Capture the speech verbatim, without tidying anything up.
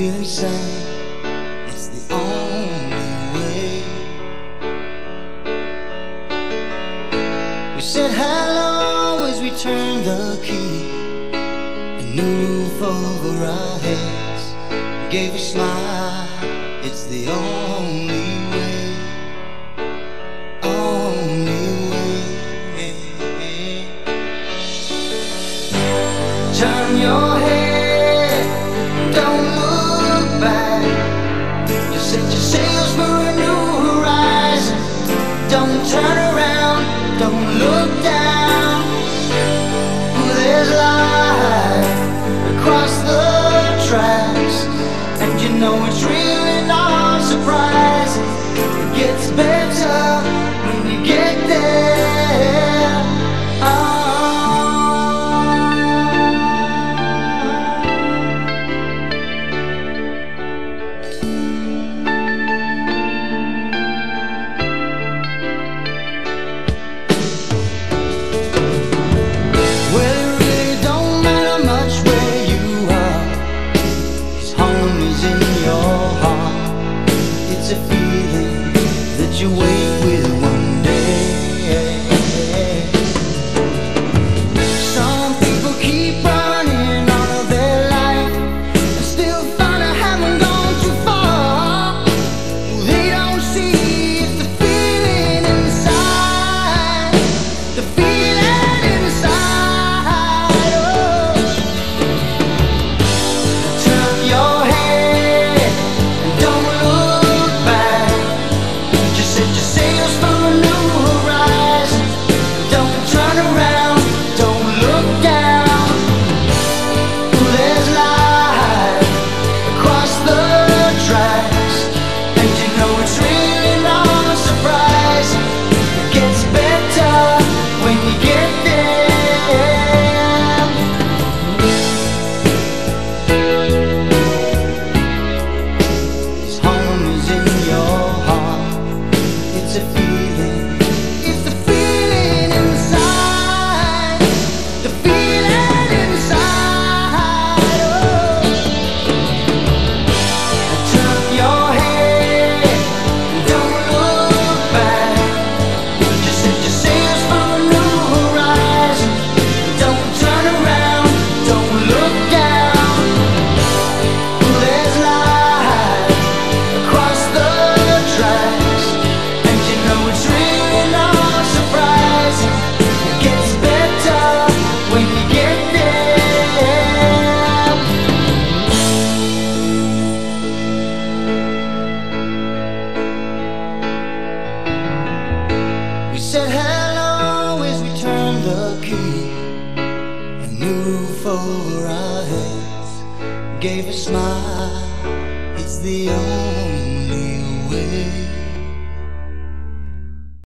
feeling sad, it's the only way. We said hello as we turned the key, a new roof over our heads, gave a smile, it's the only way, only way. Turn your head, don't look back, just set your sails for a new horizon. Don't turn around, don't look down, there's light across the tracks, and you know it's really not surprising. It gets better when you get there. Oh. Well, it really don't matter much where you are, 'cause home is in your heart. It's a feeling that you wait with one day. Some people keep running all of their life and still find I haven't gone too far. They don't see it's the feeling inside, the feeling inside. Oh. Turn your head and don't look back, just set your sails for a new horizon. Don't turn around, don't look down, there's light across the tracks, and you know it's really not surprising. It gets better when you get there. 'Cause home is in your heart. It's a feeling, it's the feeling inside, the feeling inside. Oh. Turn your head and don't look back, just set your sails for a new horizon. Don't turn around, don't look down, there's light across the tracks, and you know it's really not surprising. It gets better when you get there. We said hello as we turned the key, a new roof over our heads, gave a smile, it's the only way.